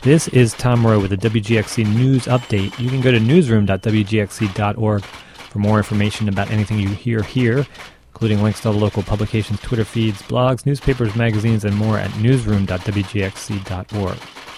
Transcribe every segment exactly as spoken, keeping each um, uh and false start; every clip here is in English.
This is Tom Moreau with the W G X C News Update. You can go to newsroom dot w g x c dot org for more information about anything you hear here, including links to all the local publications, Twitter feeds, blogs, newspapers, magazines, and more at newsroom dot w g x c dot org.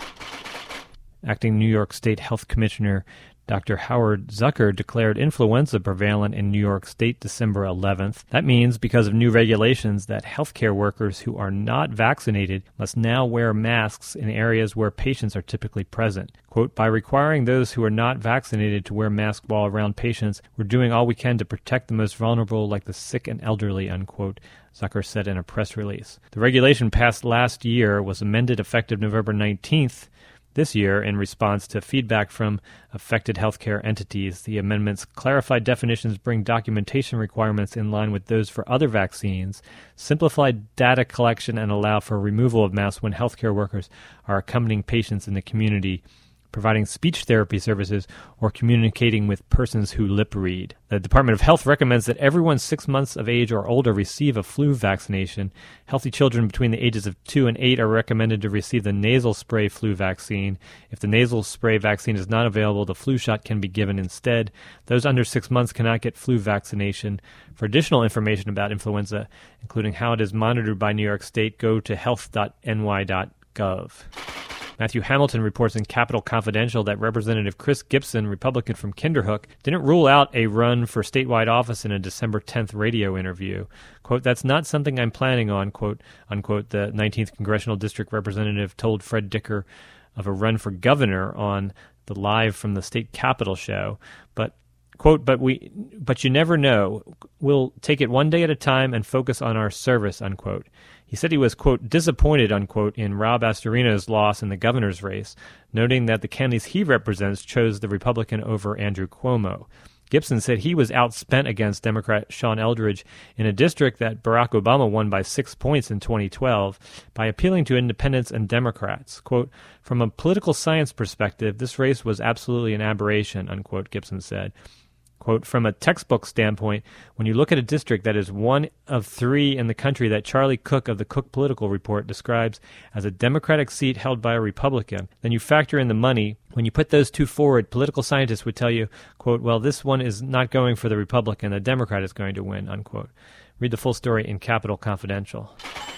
Acting New York State Health Commissioner Doctor Howard Zucker declared influenza prevalent in New York State December eleventh. That means, because of new regulations, that healthcare workers who are not vaccinated must now wear masks in areas where patients are typically present. Quote, by requiring those who are not vaccinated to wear masks while around patients, we're doing all we can to protect the most vulnerable, like the sick and elderly, unquote, Zucker said in a press release. The regulation passed last year was amended effective November nineteenth. This year, in response to feedback from affected healthcare entities. The amendments clarify definitions, bring documentation requirements in line with those for other vaccines, simplify data collection, and allow for removal of masks when healthcare workers are accompanying patients in the community, providing speech therapy services, or communicating with persons who lip read. The Department of Health recommends that everyone six months of age or older receive a flu vaccination. Healthy children between the ages of two and eight are recommended to receive the nasal spray flu vaccine. If the nasal spray vaccine is not available, the flu shot can be given instead. Those under six months cannot get flu vaccination. For additional information about influenza, including how it is monitored by New York State, go to health dot n y dot gov. Matthew Hamilton reports in Capital Confidential that Representative Chris Gibson, Republican from Kinderhook, didn't rule out a run for statewide office in a December tenth radio interview. Quote, that's not something I'm planning on, quote, unquote, the nineteenth Congressional District Representative told Fred Dicker of a run for governor on the Live from the State Capitol show. But, quote, but we, but you never know. We'll take it one day at a time and focus on our service, unquote. He said he was, quote, disappointed, unquote, in Rob Astorino's loss in the governor's race, noting that the counties he represents chose the Republican over Andrew Cuomo. Gibson said he was outspent against Democrat Sean Eldridge in a district that Barack Obama won by six points in twenty twelve by appealing to independents and Democrats. Quote, from a political science perspective, this race was absolutely an aberration, unquote, Gibson said. Quote, from a textbook standpoint, when you look at a district that is one of three in the country that Charlie Cook of the Cook Political Report describes as a Democratic seat held by a Republican, then you factor in the money. When you put those two forward, political scientists would tell you, quote, well, this one is not going for the Republican, the Democrat is going to win, unquote. Read the full story in Capital Confidential.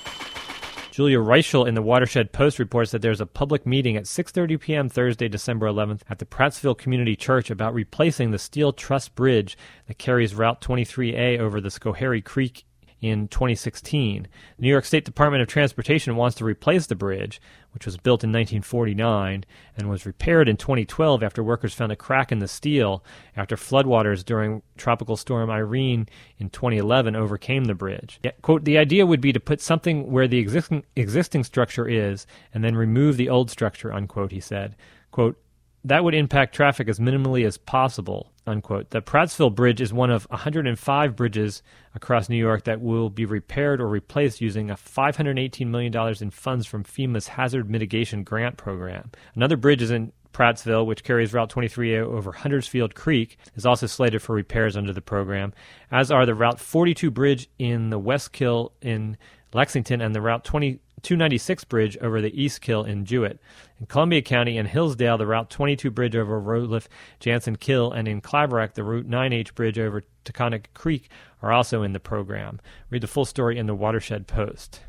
Julia Reichel in the Watershed Post reports that there's a public meeting at six thirty p.m. Thursday, December eleventh at the Prattsville Community Church about replacing the steel truss bridge that carries Route twenty-three A over the Schoharie Creek in twenty sixteen. The New York State Department of Transportation wants to replace the bridge, which was built in nineteen forty-nine and was repaired in twenty twelve after workers found a crack in the steel after floodwaters during Tropical Storm Irene in twenty eleven overcame the bridge. Yet, quote, the idea would be to put something where the existing existing structure is and then remove the old structure, unquote, he said. Quote, that would impact traffic as minimally as possible, unquote. The Prattsville Bridge is one of one hundred five bridges across New York that will be repaired or replaced using a five hundred eighteen million dollars in funds from FEMA's Hazard Mitigation Grant Program. Another bridge is in Prattsville, which carries Route twenty-three A over Huntersfield Creek, is also slated for repairs under the program, as are the Route forty-two bridge in the West Kill in Lexington and the Route two ninety-six bridge over the East Kill in Jewett. In Columbia County and Hillsdale, the Route twenty-two bridge over Rowliff-Jansen Kill, and in Claverack, the Route nine H bridge over Taconic Creek are also in the program. Read the full story in the Watershed Post.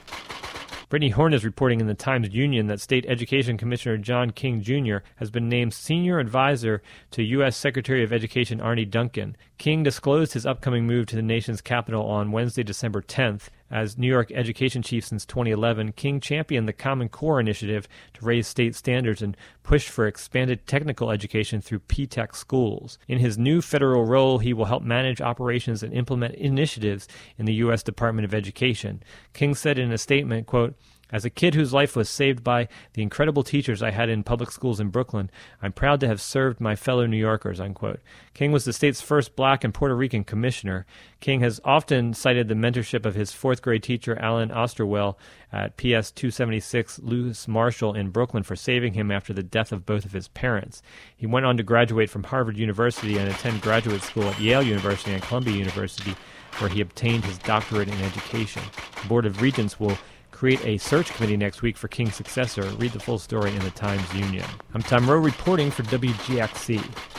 Brittany Horn is reporting in the Times-Union that State Education Commissioner John King Junior has been named Senior Advisor to U S Secretary of Education Arne Duncan. King disclosed his upcoming move to the nation's capital on Wednesday, December tenth. As New York education chief since twenty eleven, King championed the Common Core initiative to raise state standards and pushed for expanded technical education through P TECH schools. In his new federal role, he will help manage operations and implement initiatives in the U S Department of Education. King said in a statement, quote, as a kid whose life was saved by the incredible teachers I had in public schools in Brooklyn, I'm proud to have served my fellow New Yorkers, unquote. King was the state's first black and Puerto Rican commissioner. King has often cited the mentorship of his fourth grade teacher, Alan Osterwell, at P S two seventy-six Lewis Marshall in Brooklyn for saving him after the death of both of his parents. He went on to graduate from Harvard University and attend graduate school at Yale University and Columbia University, where he obtained his doctorate in education. The Board of Regents will create a search committee next week for King's successor. Read the full story in the Times-Union. I'm Tom Rowe reporting for W G X C.